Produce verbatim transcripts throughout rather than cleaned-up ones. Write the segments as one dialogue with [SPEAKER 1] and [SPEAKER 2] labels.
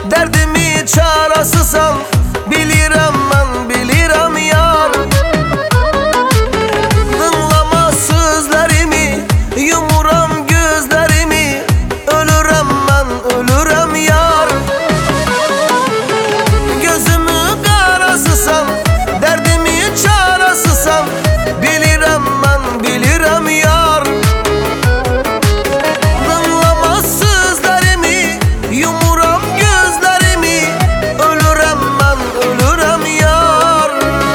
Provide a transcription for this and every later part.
[SPEAKER 1] Derdimi çarəsisən, bilirəm mən, bilirəm yar. Dinləmə sözlərimi, yumuram gözlərimi, ölürəm mən, ölürəm yar. Gözümü qarasısan, dərdimi çarəsisən, bilirəm mən, bilirəm yar. Dinləmə sözlərimi, yumuram gözlərimi, ölürəm mən, ölürəm yar.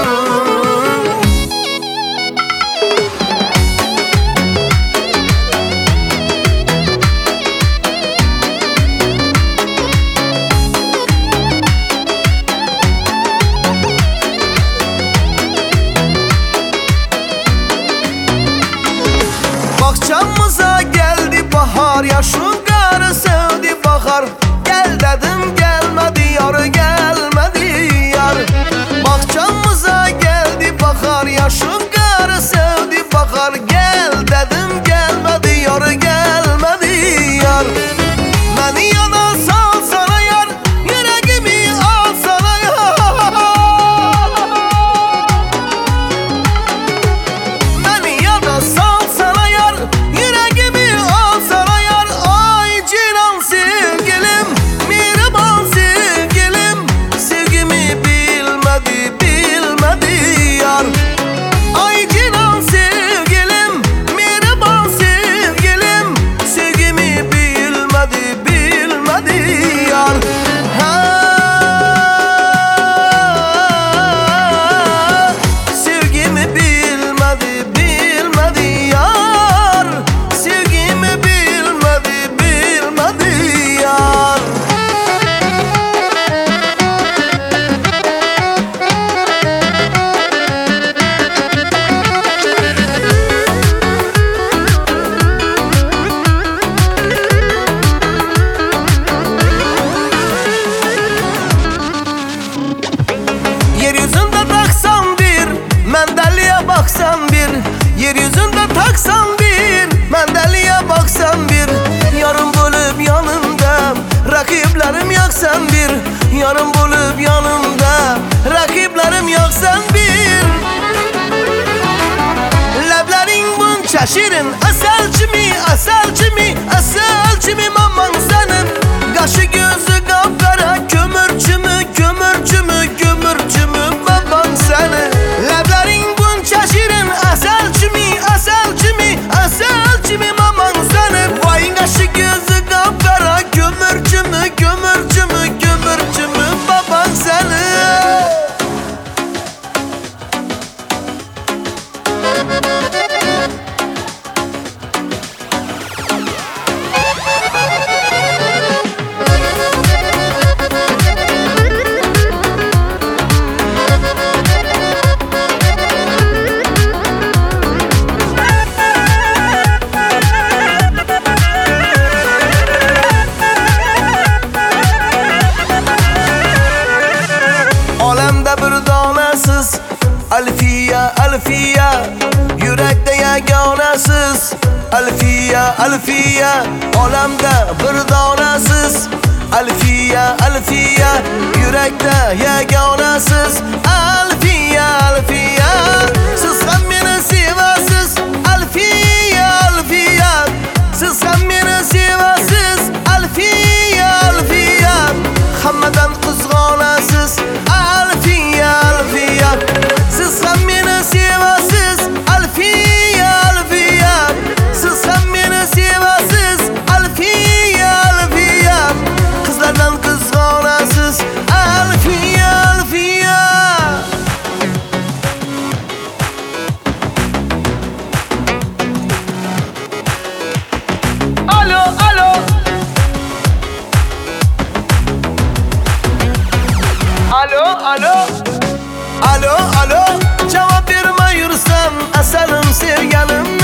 [SPEAKER 1] Bağçamıza geldi bahar, yaşın qarı sevdi baxar. Gel dedim gelmedi yar, gelmedi yar. Bağçamıza geldi bahar, yaşın qarı sevdi baxar. Gel dedim gelmedi yar, gelmedi yar. Məni yana salsana yar, yüreğimi alsana yar. Məni yana salsana yar, yüreğimi alsana yar. Ay cinan sevgilim, mihriban sevgilim, sevgimi bilmedi, bilmedi yar. Ay cinan sevgilim, mihriban sevgilim, sevgimi bilmedi, bilmedi yar. Ha, sevgimi bilmedi, bilmedi yar. Sevgimi bilmedi, bilmedi yar. Yeryüzünde taksan bir, mendeliye baksan bir. Yeryüzünde taksan bir, mendeliye baksan bir. Yarım bölüp yanımda, rakiplerim yok sen bir. Yarım bölüp yanımda, rakiplerim yok sen bir. Leblerin bunca şirin, asalcimi, asalcimi, asalcimi aman senin. Kaşı gözü kapkara, kömürcümü, kömürcümü, kömürcümü baban senin. Leblerin bunca şirin, asalcimi, asalcimi, asalcimi aman senin. Vay kaşı gözü kapkara, kömürcümü, kömürcümü, kömürcümü baban senin. Alemde bir tanesiz, Alfiye, Alfiye. Yürekte yeganesiz, Alfiye, Alfiye. Alemde bir tanesiz, Alfiye, Alfiye. Yürekte yeganesiz, Alfiye, Alfiye. Siz hem beni sevesiz, Alfiye, Alfiye. Siz hem beni sevesiz, Alfiye, Alfiye. Hammadan kızganesiz, Alfiye, Alfiye. Siz hem beni sevesiz, Alfiye, Alfiye. Siz hem beni sevesiz, Alfiye, Alfiye. Kızlardan kızganesiz, Alfiye, Alfiye. Alo, alo. Alo, alo. Alo, alo. Cevap verme yürüsem, eserim sevgilim.